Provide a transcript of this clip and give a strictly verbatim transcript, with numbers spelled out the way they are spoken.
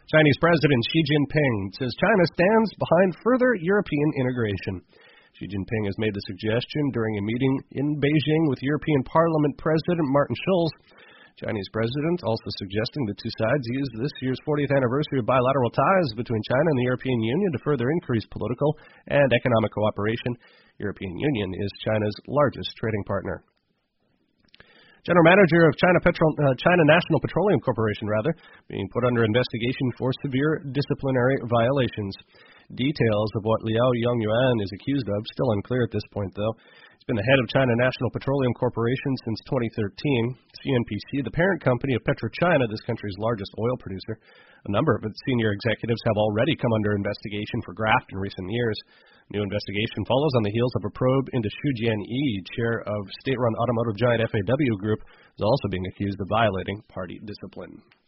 Chinese President Xi Jinping says China stands behind further European integration. Xi Jinping has made the suggestion during a meeting in Beijing with European Parliament President Martin Schulz. Chinese president also suggesting the two sides use this year's fortieth anniversary of bilateral ties between China and the European Union to further increase political and economic cooperation. European Union is China's largest trading partner. General Manager of China, Petro, uh, China National Petroleum Corporation, rather, being put under investigation for severe disciplinary violations. Details of what Liao Yongyuan is accused of still unclear at this point, though. He's been the head of China National Petroleum Corporation since twenty thirteen. C N P C, the parent company of PetroChina, this country's largest oil producer. A number of its senior executives have already come under investigation for graft in recent years. New investigation follows on the heels of a probe into Xu Jianyi, chair of state-run automotive giant F A W Group, who is also being accused of violating party discipline.